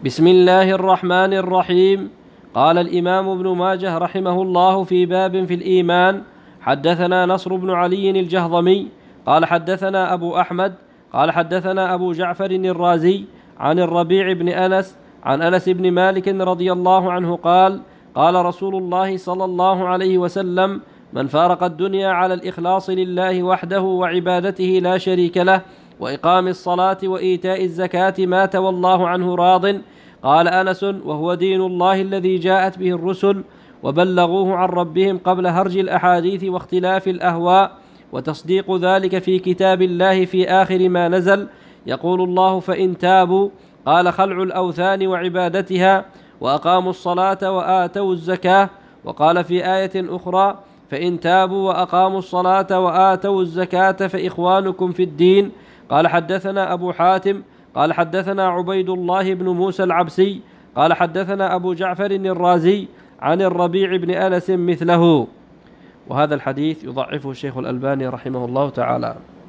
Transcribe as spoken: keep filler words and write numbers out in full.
بسم الله الرحمن الرحيم. قال الإمام ابن ماجه رحمه الله في باب في الإيمان: حدثنا نصر بن علي الجهضمي قال حدثنا أبو أحمد قال حدثنا أبو جعفر الرازي عن الربيع بن أنس عن أنس بن مالك رضي الله عنه قال: قال رسول الله صلى الله عليه وسلم: من فارق الدنيا على الإخلاص لله وحده وعبادته لا شريك له وإقام الصلاة وإيتاء الزكاة مات والله عنه راض. قال أنس: وهو دين الله الذي جاءت به الرسل وبلغوه عن ربهم قبل هرج الأحاديث واختلاف الأهواء، وتصديق ذلك في كتاب الله في آخر ما نزل. يقول الله: فإن تابوا، قال: خلع الأوثان وعبادتها، وأقاموا الصلاة وآتوا الزكاة. وقال في آية أخرى: فإن تابوا وأقاموا الصلاة وآتوا الزكاة فإخوانكم في الدين. قال حدثنا أبو حاتم قال حدثنا عبيد الله بن موسى العبسي قال حدثنا أبو جعفر الرازي عن الربيع بن أنس مثله. وهذا الحديث يضعفه الشيخ الألباني رحمه الله تعالى.